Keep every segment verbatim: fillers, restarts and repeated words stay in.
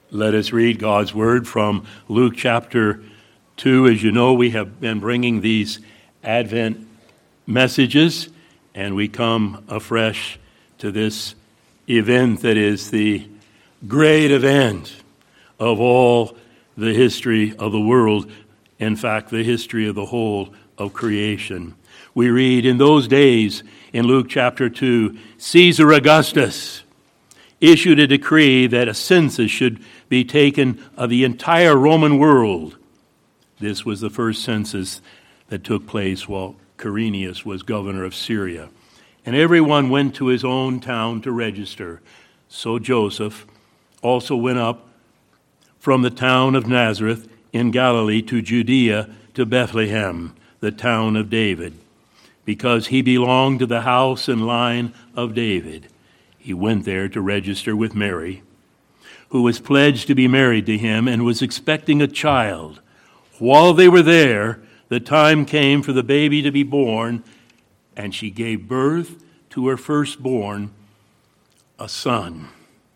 Let us read God's word from Luke chapter two. As you know, we have been bringing these Advent messages, and we come afresh to this event that is the great event of all the history of the world, in fact, the history of the whole of creation. We read, in those days, in Luke chapter two, Caesar Augustus issued a decree that a census should be taken of the entire Roman world. This was the first census that took place while Quirinius was governor of Syria. And everyone went to his own town to register. So Joseph also went up from the town of Nazareth in Galilee to Judea to Bethlehem, the town of David, because he belonged to the house and line of David. He went there to register with Mary, who was pledged to be married to him and was expecting a child. While they were there, the time came for the baby to be born, and she gave birth to her firstborn, a son.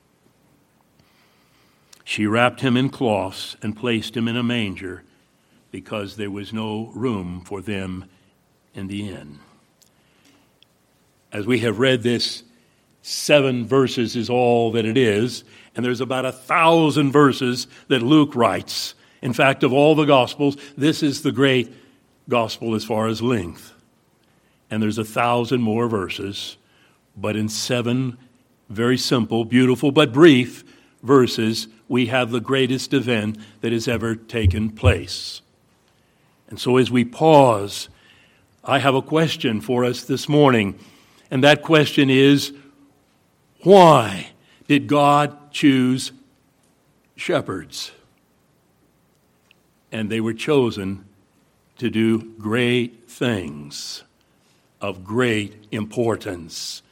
She wrapped him in cloths and placed him in a manger because there was no room for them in the inn. As we have read this, seven verses is all that it is, and there's about a thousand verses that Luke writes. In fact, of all the Gospels, this is the great Gospel as far as length. And there's a thousand more verses, but in seven very simple, beautiful, but brief verses, we have the greatest event that has ever taken place. And so as we pause, I have a question for us this morning, and that question is, why did God choose shepherds? And they were chosen to do great things of great importance.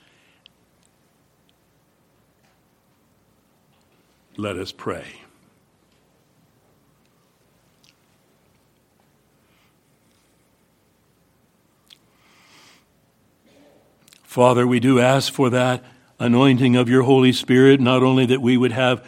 Let us pray. Father, we do ask for that anointing of your Holy Spirit, not only that we would have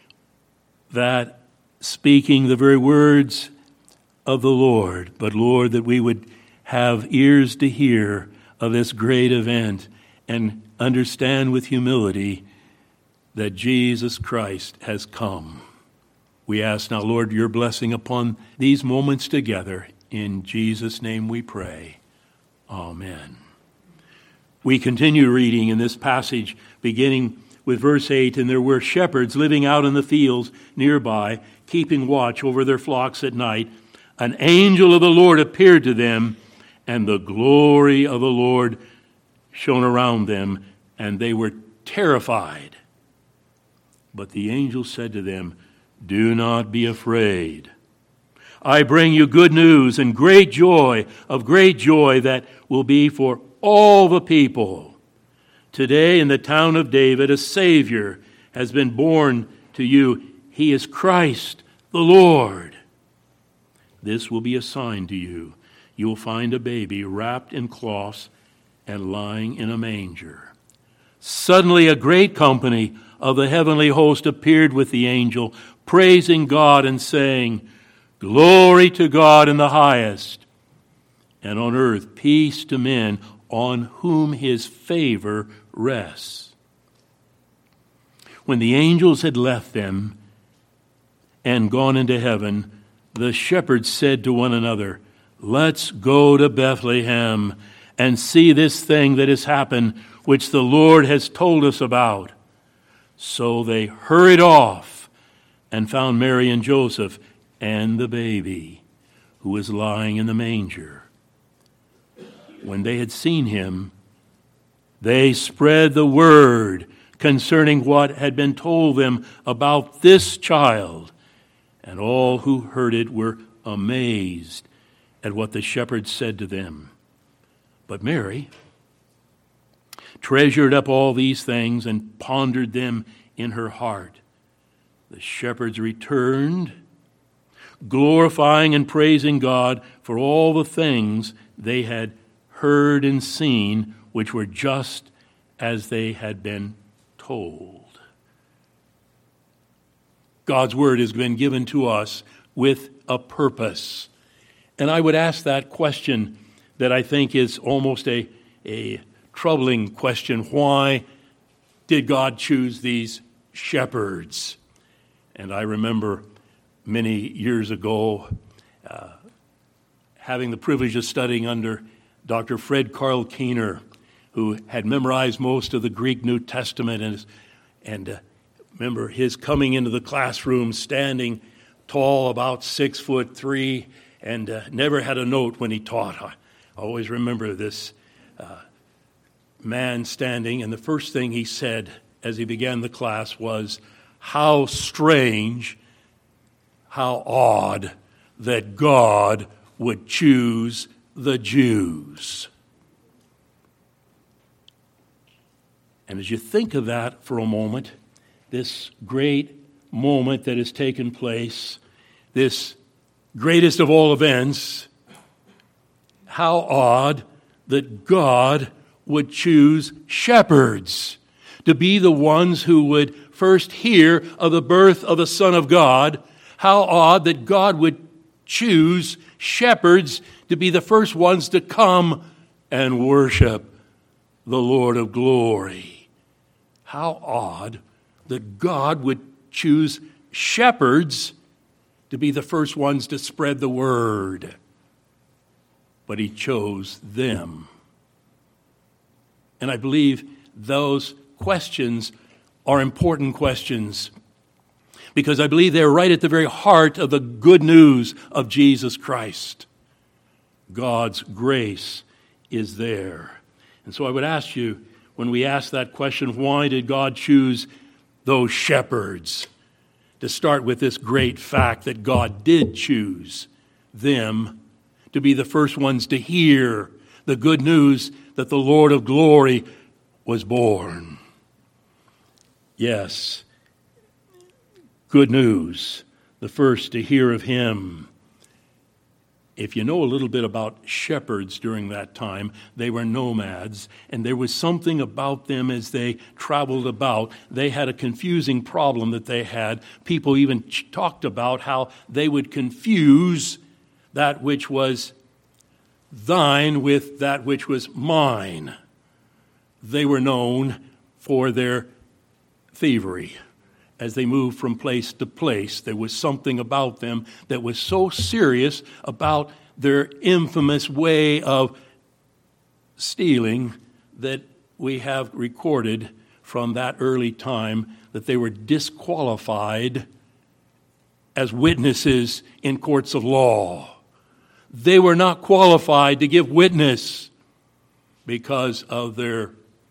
that speaking the very words of the Lord, but Lord, that we would have ears to hear of this great event and understand with humility that Jesus Christ has come. We ask now, Lord, your blessing upon these moments together. In Jesus' name we pray. Amen. We continue reading in this passage, beginning with verse eight, and there were shepherds living out in the fields nearby, keeping watch over their flocks at night. An angel of the Lord appeared to them, and the glory of the Lord shone around them, and they were terrified. But the angel said to them, "Do not be afraid. I bring you good news and great joy, of great joy that will be for all the people. Today in the town of David, a Savior has been born to you. He is Christ the Lord. This will be a sign to you. You will find a baby wrapped in cloths and lying in a manger." Suddenly a great company of the heavenly host appeared with the angel, praising God and saying, "Glory to God in the highest, and on earth peace to men on whom his favor rests." When the angels had left them and gone into heaven, the shepherds said to one another, "Let's go to Bethlehem and see this thing that has happened, which the Lord has told us about." So they hurried off and found Mary and Joseph and the baby, who was lying in the manger. When they had seen him, they spread the word concerning what had been told them about this child, and all who heard it were amazed at what the shepherds said to them. But Mary treasured up all these things and pondered them in her heart. The shepherds returned, glorifying and praising God for all the things they had heard and seen, which were just as they had been told. God's word has been given to us with a purpose. And I would ask that question that I think is almost a, a troubling question. Why did God choose these shepherds? And I remember many years ago uh, having the privilege of studying under Doctor Fred Carl Keener, who had memorized most of the Greek New Testament, and, and uh, remember his coming into the classroom, standing tall, about six foot three, and uh, never had a note when he taught. I always remember this uh, man standing, and the first thing he said as he began the class was, "How strange, how odd that God would choose the Jews." And as you think of that for a moment, this great moment that has taken place, this greatest of all events, how odd that God would choose shepherds to be the ones who would first hear of the birth of the Son of God. How odd that God would choose shepherds to be the first ones to come and worship the Lord of glory. How odd that God would choose shepherds to be the first ones to spread the word. But he chose them. And I believe those questions are important questions, because I believe they're right at the very heart of the good news of Jesus Christ. God's grace is there. And so I would ask you, when we ask that question, why did God choose those shepherds? To start with this great fact that God did choose them to be the first ones to hear the good news that the Lord of glory was born. Yes, good news, the first to hear of him. If you know a little bit about shepherds during that time, they were nomads, and there was something about them as they traveled about. They had a confusing problem that they had. People even ch- talked about how they would confuse that which was thine with that which was mine. They were known for their thievery. As they moved from place to place, there was something about them that was so serious about their infamous way of stealing that we have recorded from that early time that they were disqualified as witnesses in courts of law. They were not qualified to give witness because of their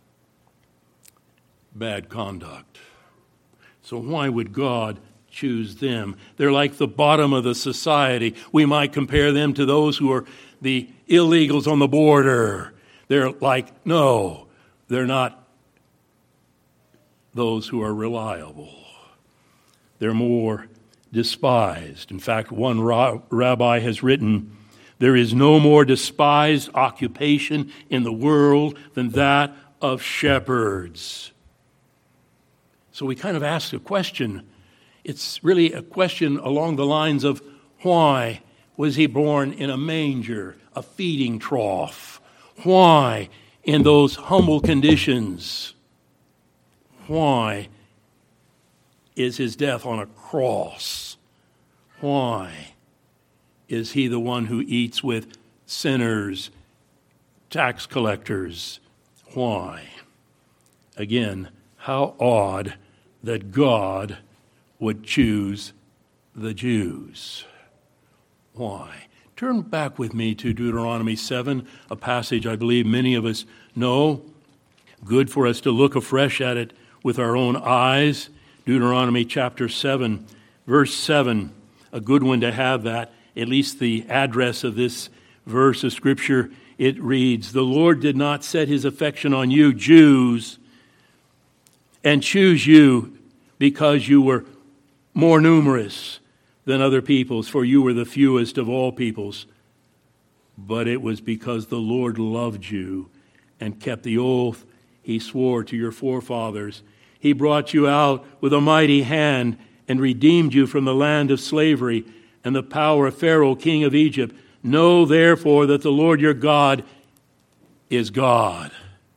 bad conduct. So why would God choose them? They're like the bottom of the society. We might compare them to those who are the illegals on the border. They're like, no, they're not those who are reliable. They're more despised. In fact, one ra- rabbi has written, there is no more despised occupation in the world than that of shepherds. So we kind of ask a question. It's really a question along the lines of, why was he born in a manger, a feeding trough? Why in those humble conditions? Why is his death on a cross? Why is he the one who eats with sinners, tax collectors? Why? Again, how odd that God would choose the Jews. Why? Turn back with me to Deuteronomy seven, a passage I believe many of us know. Good for us to look afresh at it with our own eyes. Deuteronomy chapter seven, verse seven, a good one to have that, at least the address of this verse of Scripture. It reads, the Lord did not set his affection on you, Jews, and choose you because you were more numerous than other peoples, for you were the fewest of all peoples. But it was because the Lord loved you and kept the oath he swore to your forefathers. He brought you out with a mighty hand and redeemed you from the land of slavery and the power of Pharaoh, king of Egypt. Know therefore that the Lord your God is God.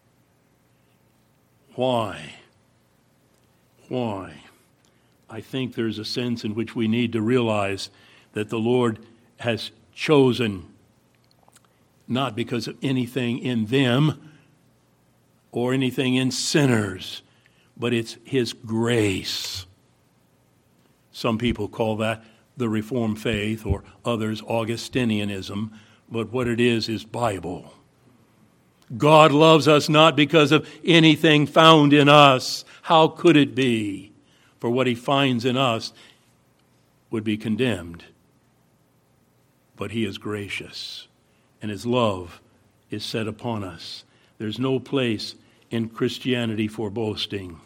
Why? Why? I think there's a sense in which we need to realize that the Lord has chosen, not because of anything in them or anything in sinners, but it's His grace. Some people call that the Reformed faith, or others Augustinianism, but what it is is Bible. God loves us not because of anything found in us. How could it be? For what He finds in us would be condemned. But He is gracious, and His love is set upon us. There's no place in Christianity for boasting.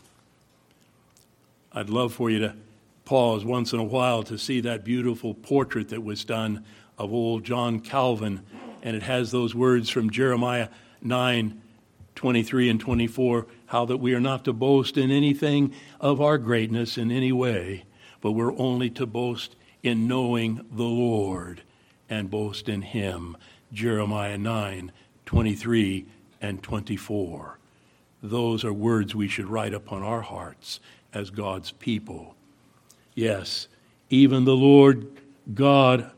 I'd love for you to pause once in a while to see that beautiful portrait that was done of old John Calvin, and it has those words from Jeremiah nine, twenty-three and twenty-four, how that we are not to boast in anything of our greatness in any way, but we're only to boast in knowing the Lord and boast in Him. Jeremiah nine, twenty-three and twenty-four. Those are words we should write upon our hearts as God's people. Yes, even the Lord God,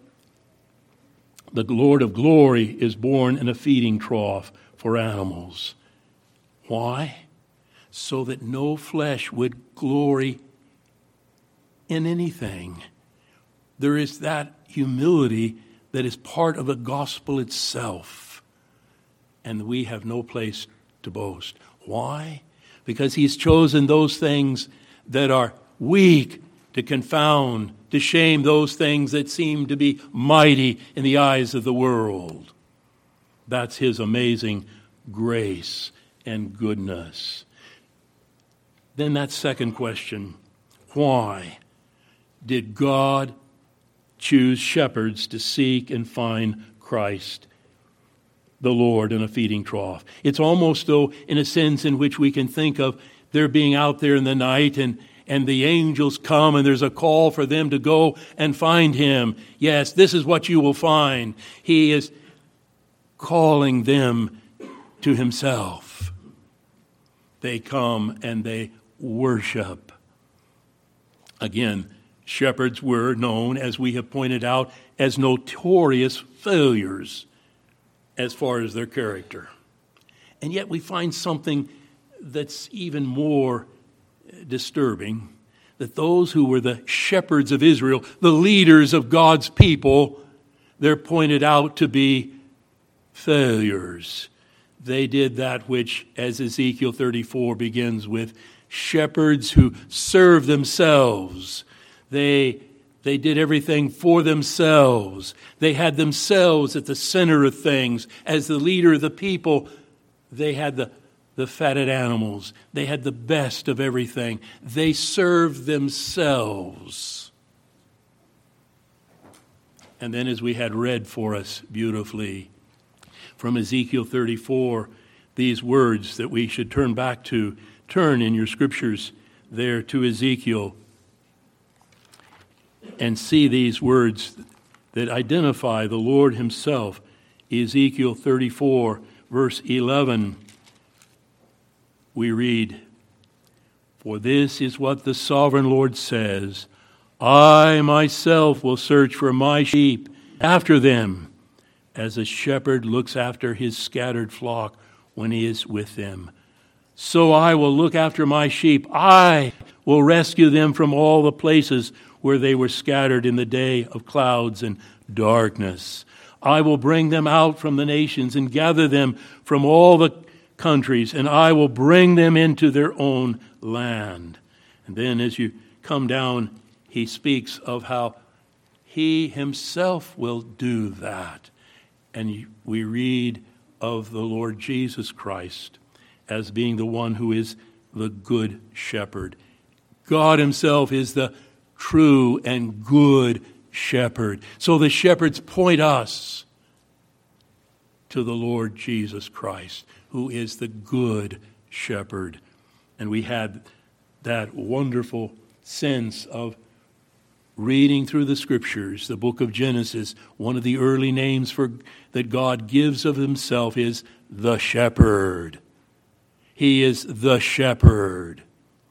the Lord of glory, is born in a feeding trough for animals. Why? So that no flesh would glory in anything. There is that humility that is part of the gospel itself. And we have no place to boast. Why? Because He's chosen those things that are weak to confound, to shame those things that seem to be mighty in the eyes of the world. That's His amazing grace and goodness. Then that second question, why did God choose shepherds to seek and find Christ, the Lord, in a feeding trough? It's almost though in a sense in which we can think of their being out there in the night and And the angels come and there's a call for them to go and find Him. Yes, this is what you will find. He is calling them to Himself. They come and they worship. Again, shepherds were known, as we have pointed out, as notorious failures as far as their character. And yet we find something that's even more disturbing, that those who were the shepherds of Israel, the leaders of God's people, they're pointed out to be failures. They did that which, as Ezekiel thirty-four begins with, shepherds who serve themselves. They, they did everything for themselves. They had themselves at the center of things. As the leader of the people, they had the The fatted animals. They had the best of everything. They served themselves. And then, as we had read for us beautifully from Ezekiel thirty-four, these words that we should turn back to, turn in your scriptures there to Ezekiel and see these words that identify the Lord Himself. Ezekiel thirty-four, verse eleven. We read, "For this is what the sovereign Lord says, I myself will search for my sheep after them, as a shepherd looks after his scattered flock when he is with them. So I will look after my sheep. I will rescue them from all the places where they were scattered in the day of clouds and darkness. I will bring them out from the nations and gather them from all the countries, and I will bring them into their own land." And then as you come down, he speaks of how He Himself will do that. And we read of the Lord Jesus Christ as being the one who is the good shepherd. God Himself is the true and good shepherd. So the shepherds point us to the Lord Jesus Christ, who is the good shepherd. And we had that wonderful sense of reading through the Scriptures, the book of Genesis, one of the early names for that God gives of himself is the shepherd. He is the shepherd.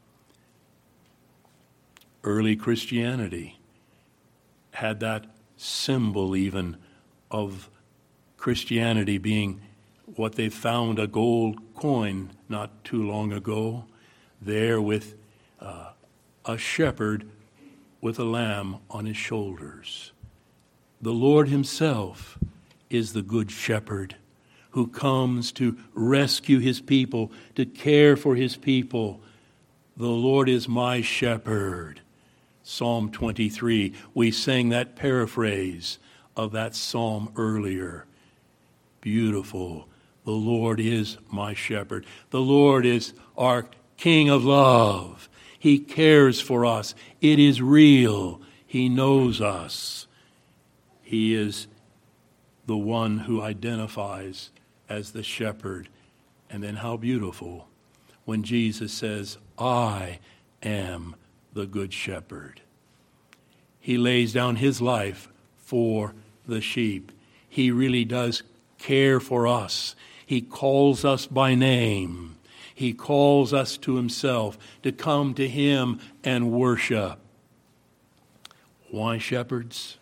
Early Christianity had that symbol even of Christianity being what they found, a gold coin not too long ago, there with uh, a shepherd with a lamb on his shoulders. The Lord himself is the good shepherd who comes to rescue his people, to care for his people. The Lord is my shepherd. Psalm twenty-three, we sang that paraphrase of that psalm earlier. Beautiful. The Lord is my shepherd. The Lord is our King of love. He cares for us. It is real. He knows us. He is the one who identifies as the shepherd. And then how beautiful when Jesus says, I am the good shepherd. He lays down his life for the sheep. He really does care for us. He calls us by name. He calls us to himself to come to him and worship. Why shepherds?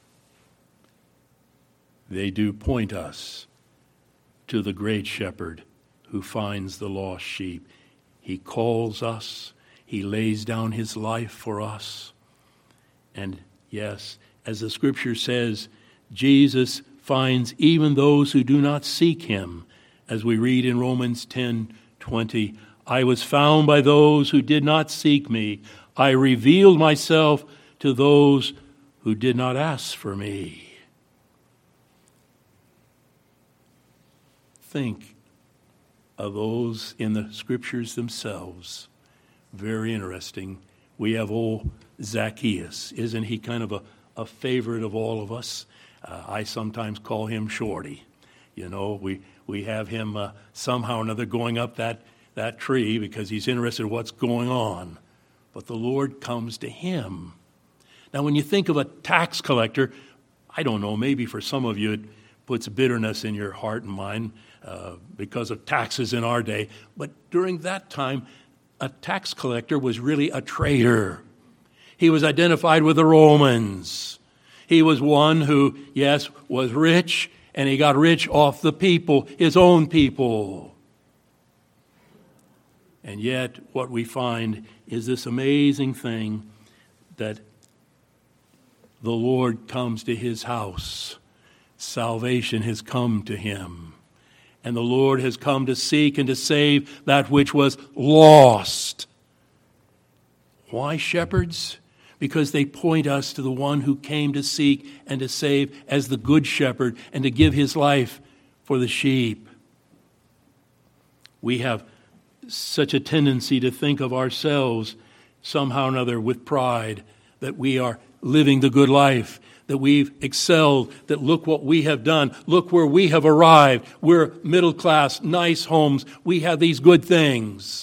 They do point us to the great shepherd who finds the lost sheep. He calls us. He lays down his life for us. And yes, as the scripture says, Jesus finds even those who do not seek him. As we read in Romans ten twenty, I was found by those who did not seek me. I revealed myself to those who did not ask for me. Think of those in the scriptures themselves. Very interesting. We have old Zacchaeus. Isn't he kind of a, a favorite of all of us? Uh, I sometimes call him Shorty. You know, we, we have him uh, somehow or another going up that, that tree because he's interested in what's going on. But the Lord comes to him. Now, when you think of a tax collector, I don't know, maybe for some of you it puts bitterness in your heart and mind uh, because of taxes in our day. But during that time, a tax collector was really a traitor. He was identified with the Romans. He was one who, yes, was rich, and he got rich off the people, his own people. And yet, what we find is this amazing thing that the Lord comes to his house. Salvation has come to him. And the Lord has come to seek and to save that which was lost. Why shepherds? Because they point us to the one who came to seek and to save as the good shepherd and to give his life for the sheep. We have such a tendency to think of ourselves somehow or another with pride that we are living the good life, that we've excelled, that look what we have done, look where we have arrived. We're middle class, nice homes, we have these good things.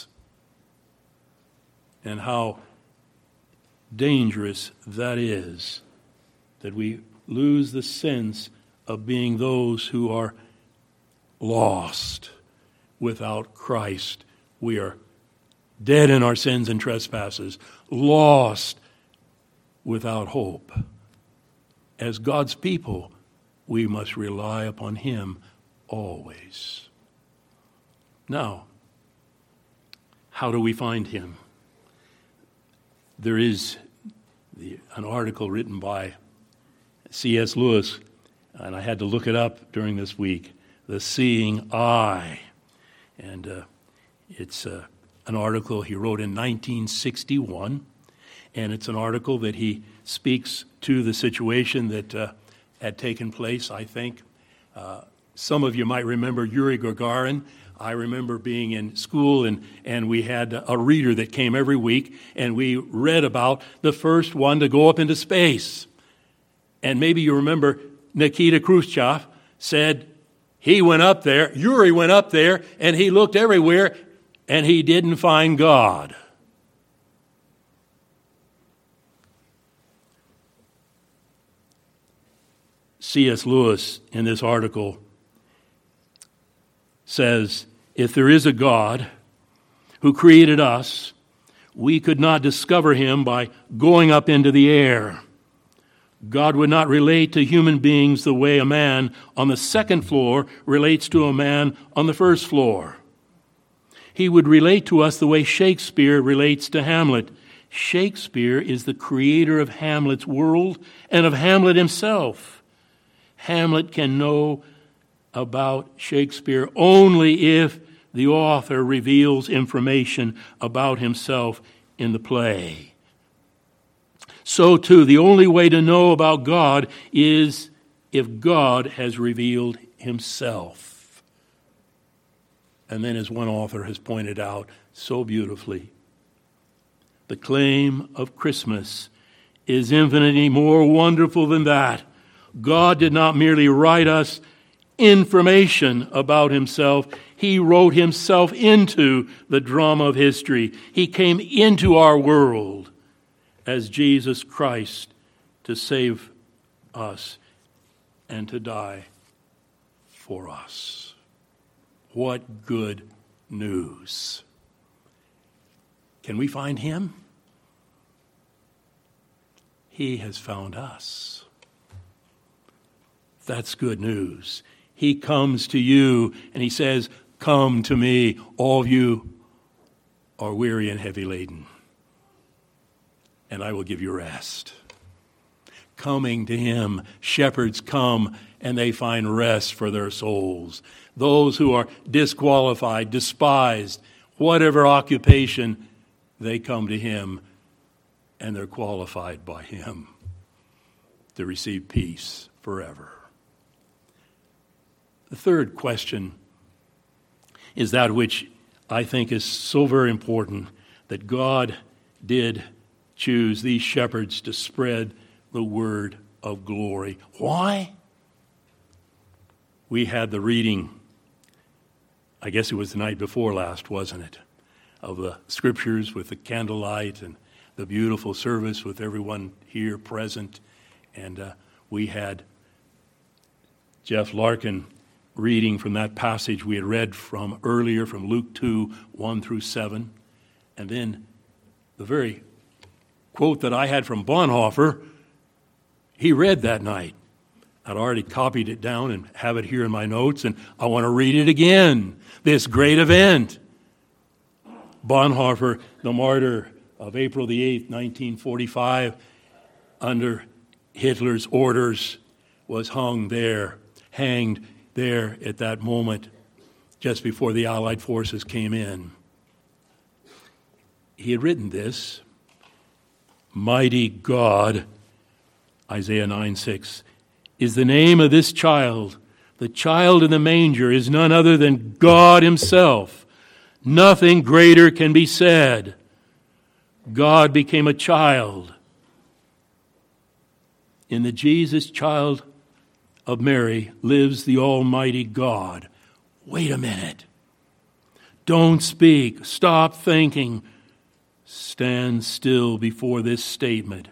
And how dangerous that is, that we lose the sense of being those who are lost without Christ. We are dead in our sins and trespasses, lost without hope. As God's people, we must rely upon him always. Now, how do we find him? There is the, an article written by C S Lewis, and I had to look it up during this week, The Seeing Eye. And uh, it's uh, an article he wrote in nineteen sixty-one, and it's an article that he speaks to the situation that uh, had taken place, I think. Uh, some of you might remember Yuri Gagarin. I remember being in school, and, and we had a reader that came every week, and we read about the first one to go up into space. And maybe you remember Nikita Khrushchev said he went up there, Yuri went up there, and he looked everywhere, and he didn't find God. C S Lewis, in this article, says, if there is a God who created us, we could not discover him by going up into the air. God would not relate to human beings the way a man on the second floor relates to a man on the first floor. He would relate to us the way Shakespeare relates to Hamlet. Shakespeare is the creator of Hamlet's world and of Hamlet himself. Hamlet can know about Shakespeare only if the author reveals information about himself in the play. So too, the only way to know about God is if God has revealed himself. And then, as one author has pointed out so beautifully, the claim of Christmas is infinitely more wonderful than that. God did not merely write us information about himself. He wrote himself into the drama of history. He came into our world as Jesus Christ to save us and to die for us. What good news. Can we find him? He has found us. That's good news. He comes to you and he says, come to me, all of you are weary and heavy laden, and I will give you rest. Coming to him, shepherds come and they find rest for their souls. Those who are disqualified, despised, whatever occupation, they come to him and they're qualified by him to receive peace forever. The third question is that which I think is so very important, that God did choose these shepherds to spread the word of glory. Why? We had the reading, I guess it was the night before last, wasn't it, of the scriptures with the candlelight and the beautiful service with everyone here present. And uh, we had Jeff Larkin reading from that passage we had read from earlier, from Luke two, one through seven. And then the very quote that I had from Bonhoeffer, he read that night. I'd already copied it down and have it here in my notes, and I want to read it again. This great event. Bonhoeffer, the martyr of April the eighth, nineteen forty-five, under Hitler's orders, was hung there, hanged there at that moment, just before the Allied forces came in. He had written this, Mighty God, Isaiah nine six, is the name of this child. The child in the manger is none other than God himself. Nothing greater can be said. God became a child. In the Jesus child of Mary lives the Almighty God. Wait a minute. Don't speak. Stop thinking. Stand still before this statement.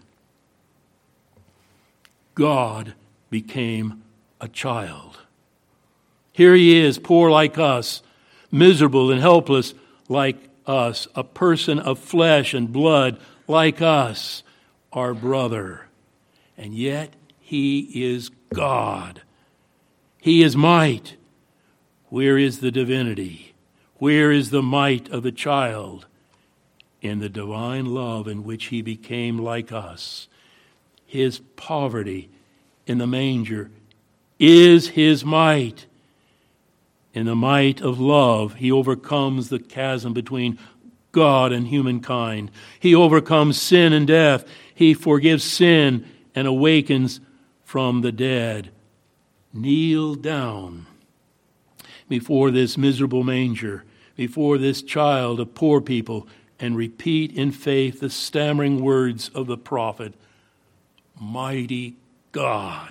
God became a child. Here he is, poor like us, miserable and helpless like us, a person of flesh and blood like us, our brother. And yet he is God. He is might. Where is the divinity? Where is the might of the child? In the divine love in which he became like us. His poverty in the manger is his might. In the might of love, he overcomes the chasm between God and humankind. He overcomes sin and death. He forgives sin and awakens from the dead. Kneel down before this miserable manger, before this child of poor people, and repeat in faith the stammering words of the prophet, Mighty God.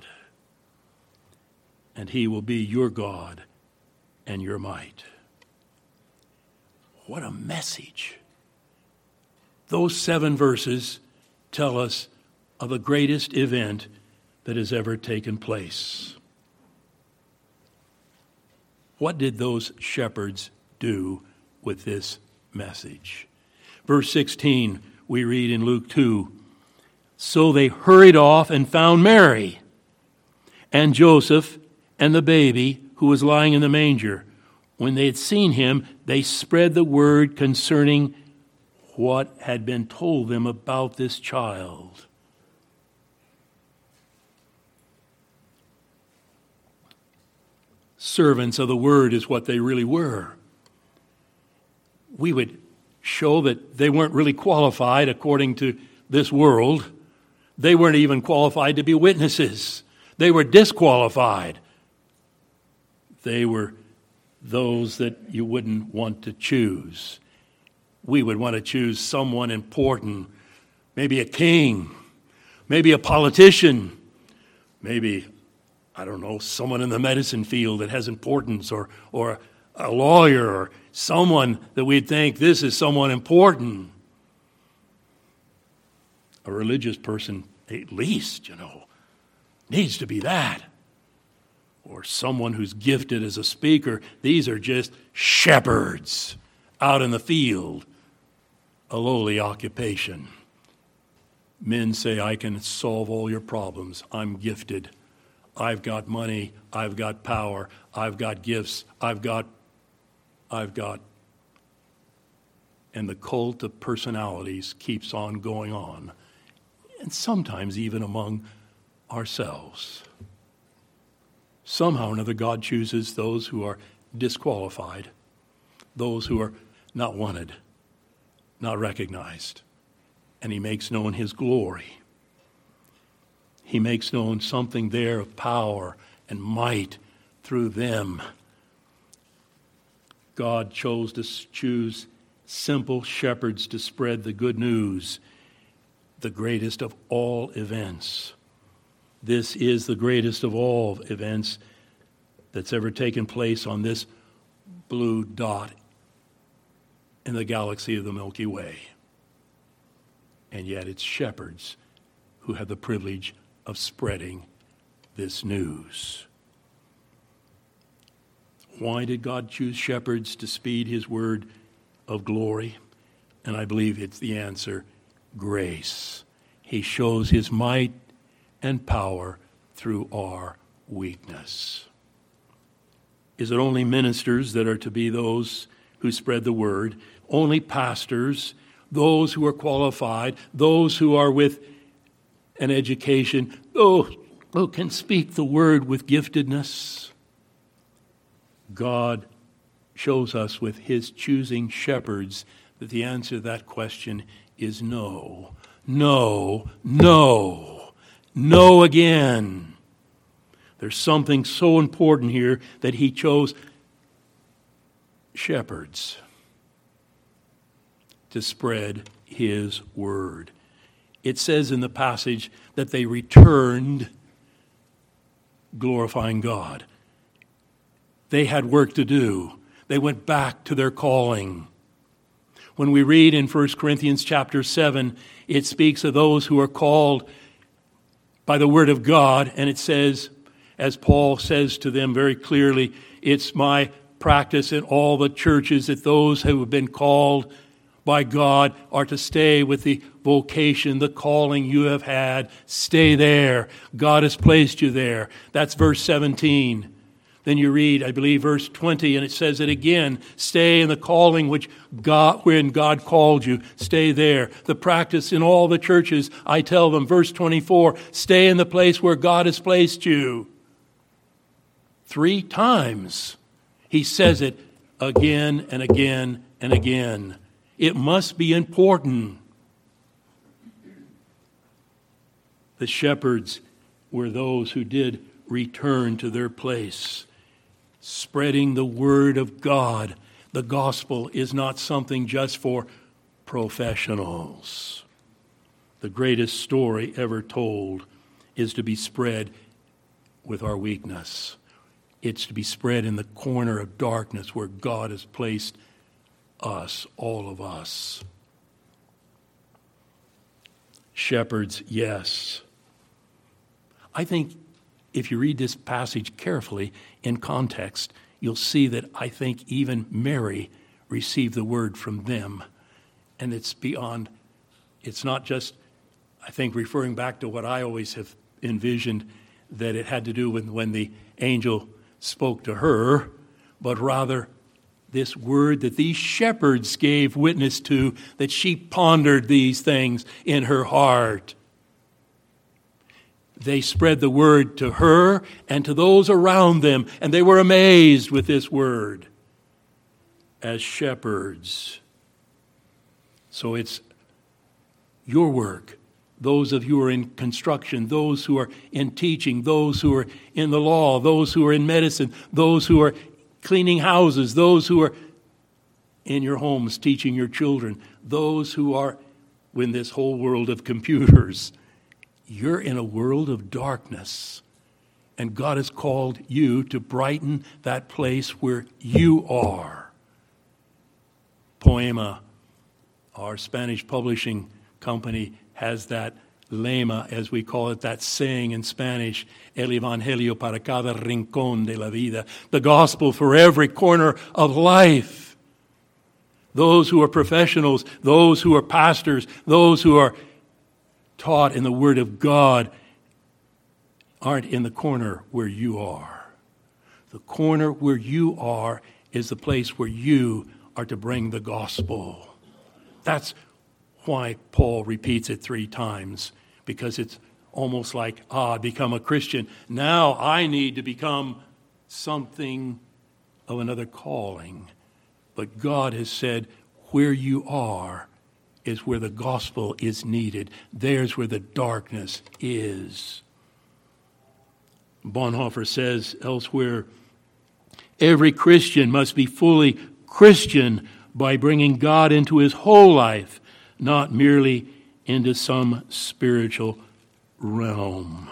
And he will be your God and your might. What a message. Those seven verses tell us of the greatest event that has ever taken place. What did those shepherds do with this message? Verse sixteen, we read in Luke two, "So they hurried off and found Mary and Joseph and the baby who was lying in the manger. When they had seen him, they spread the word concerning what had been told them about this child." Servants of the word is what they really were. We would show that they weren't really qualified according to this world. They weren't even qualified to be witnesses. They were disqualified. They were those that you wouldn't want to choose. We would want to choose someone important, maybe a king, maybe a politician, maybe, I don't know, someone in the medicine field that has importance, or, or a lawyer, or someone that we'd think this is someone important. A religious person, at least, you know, needs to be that. Or someone who's gifted as a speaker. These are just shepherds out in the field, a lowly occupation. Men say, "I can solve all your problems. I'm gifted. I've got money. I've got power. I've got gifts. I've got, I've got. And the cult of personalities keeps on going on. And sometimes even among ourselves. Somehow or another, God chooses those who are disqualified, those who are not wanted, not recognized, and he makes known his glory. He makes known something there of power and might through them. God chose to choose simple shepherds to spread the good news, the greatest of all events. This is the greatest of all events that's ever taken place on this blue dot in the galaxy of the Milky Way. And yet it's shepherds who have the privilege of spreading this news. Why did God choose shepherds to speed his word of glory? And I believe it's the answer, grace. He shows his might and power through our weakness. Is it only ministers that are to be those who spread the word? Only pastors, those who are qualified, those who are with an education, those who can speak the word with giftedness? God shows us with his choosing shepherds that the answer to that question is no, no, no. No again. There's something so important here that he chose shepherds to spread his word. It says in the passage that they returned glorifying God. They had work to do. They went back to their calling. When we read in First Corinthians chapter seven, it speaks of those who are called by the word of God, and it says, as Paul says to them very clearly, it's my practice in all the churches that those who have been called by God are to stay with the vocation, the calling you have had. Stay there. God has placed you there. That's verse seventeen. Then you read, I believe, verse twenty, and it says it again. Stay in the calling which God, when God called you. Stay there. The practice in all the churches, I tell them, verse twenty-four, stay in the place where God has placed you. Three times he says it again and again and again. It must be important. The shepherds were those who did return to their place, spreading the word of God. The gospel is not something just for professionals. The greatest story ever told is to be spread with our weakness. It's to be spread in the corner of darkness where God has placed us, all of us. Shepherds, yes. I think if you read this passage carefully in context, you'll see that I think even Mary received the word from them. And it's beyond, it's not just, I think, referring back to what I always have envisioned, that it had to do with when the angel spoke to her, but rather this word that these shepherds gave witness to, that she pondered these things in her heart. They spread the word to her and to those around them, and they were amazed with this word as shepherds. So it's your work. Those of you who are in construction, those who are in teaching, those who are in the law, those who are in medicine, those who are cleaning houses, those who are in your homes teaching your children, those who are in this whole world of computers. You're in a world of darkness, and God has called you to brighten that place where you are. Poema, our Spanish publishing company, has that lema, as we call it, that saying in Spanish, El Evangelio para cada rincón de la vida, the gospel for every corner of life. Those who are professionals, those who are pastors, those who are taught in the Word of God aren't in the corner where you are. The corner where you are is the place where you are to bring the gospel. That's why Paul repeats it three times, because it's almost like, ah, become a Christian. Now I need to become something of another calling. But God has said, where you are is where the gospel is needed. There's where the darkness is. Bonhoeffer says elsewhere, every Christian must be fully Christian by bringing God into his whole life, not merely into some spiritual realm.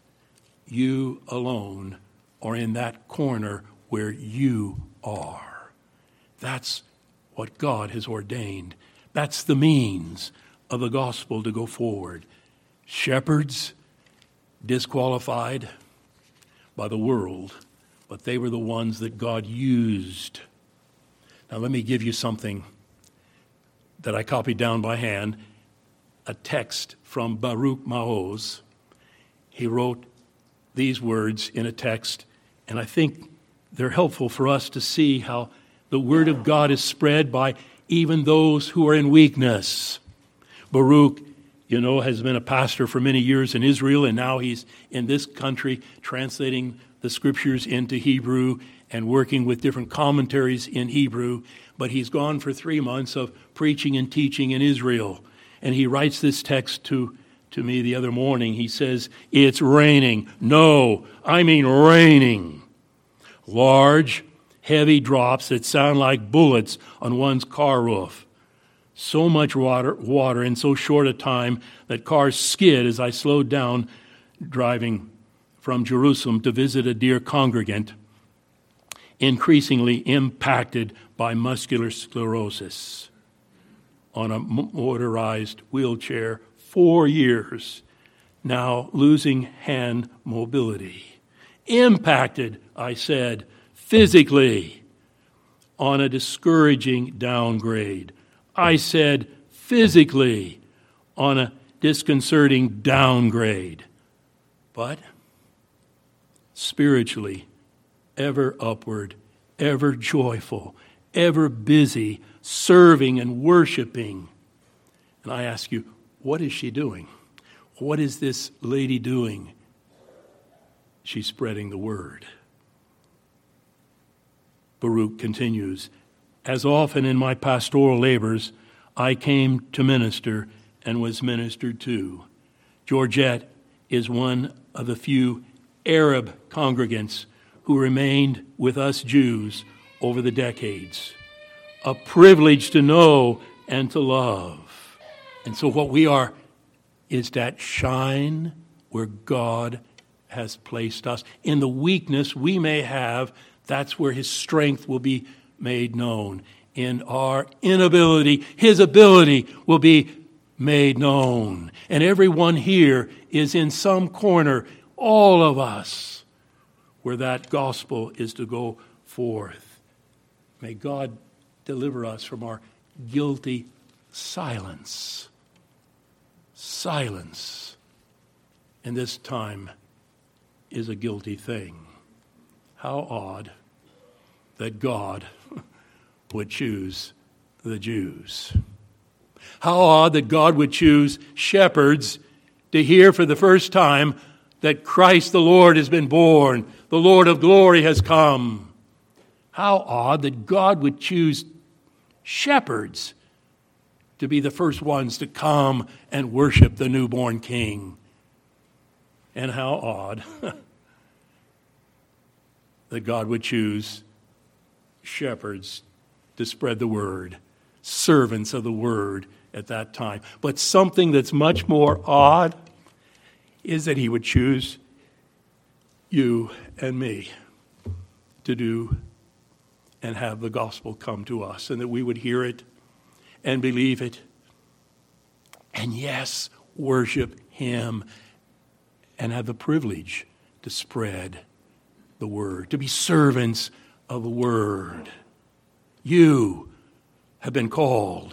You alone are in that corner where you are. That's what God has ordained. That's the means of the gospel to go forward. Shepherds, disqualified by the world, but they were the ones that God used. Now let me give you something that I copied down by hand, a text from Baruch Maoz. He wrote these words in a text, and I think they're helpful for us to see how the word of God is spread by even those who are in weakness. Baruch, you know, has been a pastor for many years in Israel, and now he's in this country translating the scriptures into Hebrew and working with different commentaries in Hebrew. But he's gone for three months of preaching and teaching in Israel. And he writes this text to, to me the other morning. He says, it's raining. No, I mean raining. Large, heavy drops that sound like bullets on one's car roof. So much water, water in so short a time that cars skid as I slowed down driving from Jerusalem to visit a dear congregant, increasingly impacted by muscular sclerosis, on a motorized wheelchair, four years, now losing hand mobility. Impacted, I said, physically, on a discouraging downgrade. I said physically, on a disconcerting downgrade. But spiritually, ever upward, ever joyful, ever busy, serving and worshiping. And I ask you, what is she doing? What is this lady doing? She's spreading the word. Baruch continues, as often in my pastoral labors, I came to minister and was ministered to. Georgette is one of the few Arab congregants who remained with us Jews over the decades. A privilege to know and to love. And so what we are is that shine where God has placed us. In the weakness we may have, that's where his strength will be made known. In our inability, his ability will be made known. And everyone here is in some corner all of us, where that gospel is to go forth. May God deliver us from our guilty silence. Silence in this time is a guilty thing. How odd that God would choose the Jews. How odd that God would choose shepherds to hear for the first time that Christ the Lord has been born, the Lord of glory has come. How odd that God would choose shepherds to be the first ones to come and worship the newborn King. And how odd that God would choose shepherds to spread the word, servants of the word at that time. But something that's much more odd is that he would choose you and me to do and have the gospel come to us, and that we would hear it and believe it, and yes, worship him and have the privilege to spread the word, to be servants of the word. You have been called,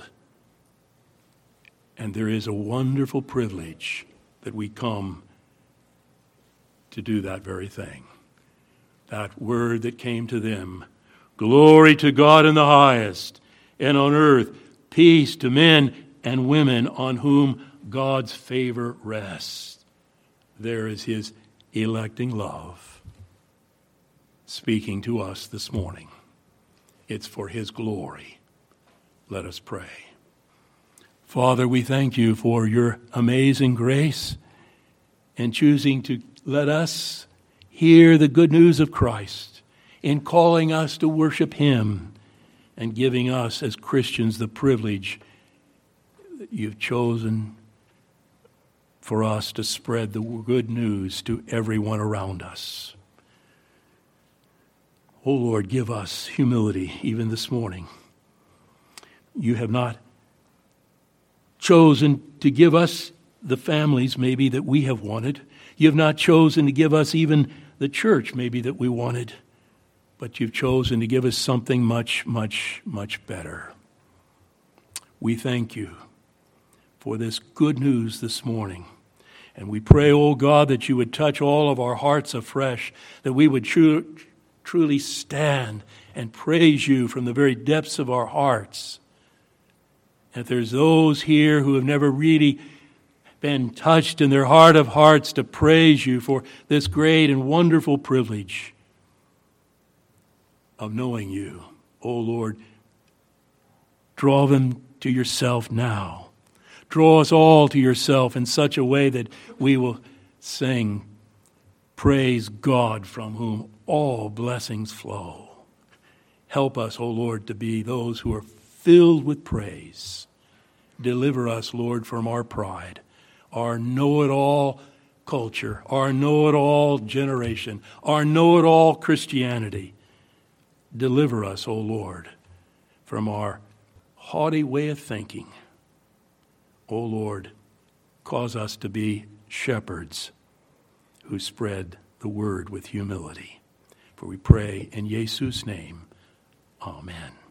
and there is a wonderful privilege that we come to do that very thing. That word that came to them, glory to God in the highest, and on earth peace to men and women on whom God's favor rests. There is his electing love speaking to us this morning. It's for his glory. Let us pray. Father, we thank you for your amazing grace in choosing to let us hear the good news of Christ, in calling us to worship him, and giving us as Christians the privilege that you've chosen for us to spread the good news to everyone around us. Oh Lord, give us humility even this morning. You have not chosen to give us the families maybe that we have wanted. You have not chosen to give us even the church maybe that we wanted. But you've chosen to give us something much, much, much better. We thank you for this good news this morning. And we pray, oh God, that you would touch all of our hearts afresh, that we would tru- truly stand and praise you from the very depths of our hearts. And if there's those here who have never really been touched in their heart of hearts to praise you for this great and wonderful privilege of knowing you, oh Lord, draw them to yourself now. Draw us all to yourself in such a way that we will sing, praise God from whom all blessings flow. Help us, O Lord, to be those who are filled with praise. Deliver us, Lord, from our pride, our know-it-all culture, our know-it-all generation, our know-it-all Christianity. Deliver us, O Lord, from our haughty way of thinking. O Lord, cause us to be shepherds who spread the word with humility. For we pray in Jesus' name, amen.